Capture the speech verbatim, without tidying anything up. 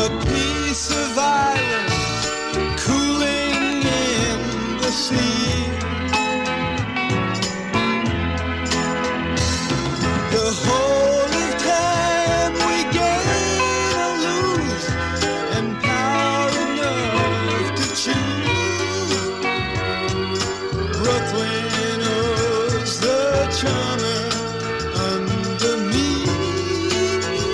a piece of iron cooling in the sea.